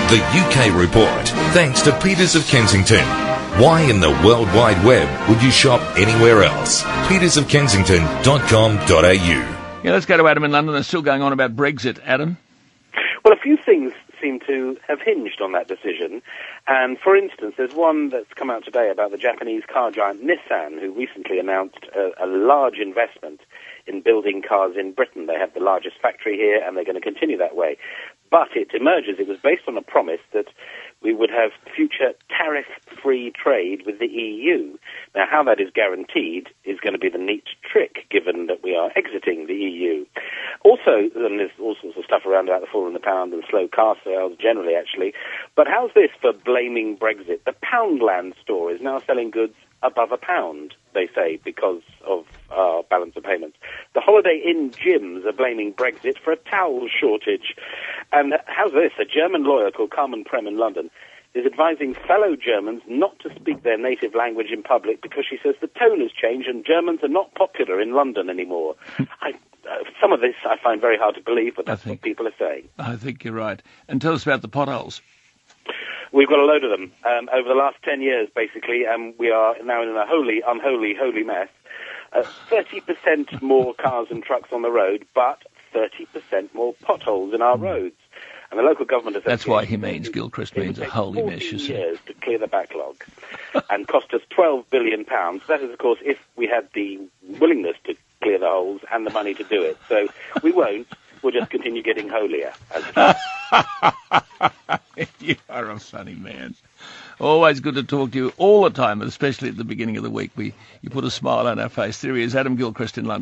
The UK Report, thanks to Peters of Kensington. Why in the World Wide Web would you shop anywhere else? petersofkensington.com.au. Yeah, let's go to Adam in London. They're still going on about Brexit. Adam? Well, a few things seem to have hinged on that decision. And, for instance, there's one that's come out today about the Japanese car giant Nissan, who recently announced a large investment in building cars in Britain. They have the largest factory here, and they're going to continue that way. But it emerges it was based on a promise that we would have future tariff-free trade with the EU. Now, how that is guaranteed is going to be the neat trick, given that we are exiting the EU. Also, and there's all sorts of stuff around about the fall in the pound and slow car sales generally, actually. But how's this for blaming Brexit? The Poundland store is now selling goods above £1, they say, because of our balance of payments. The Holiday Inn gyms are blaming Brexit for a towel shortage. And how's this? A German lawyer called Carmen Prem in London is advising fellow Germans not to speak their native language in public because she says the tone has changed and Germans are not popular in London anymore. Some of this I find very hard to believe, but that's what people are saying. I think you're right. And tell us about the potholes. We've got a load of them over the last 10 years, basically, and we are now in a holy mess. 30% more cars and trucks on the road, but 30% more potholes in our roads. And the local government... That's why he means, Gilchrist means a holy mess, you see. years to clear the backlog and cost us £12 billion. That is, of course, if we had the willingness to clear the holes and the money to do it. So we won't. We'll just continue getting holier. You are a funny man. Always good to talk to you all the time, especially at the beginning of the week. You put a smile on our face. There he is, Adam Gilchrist in London.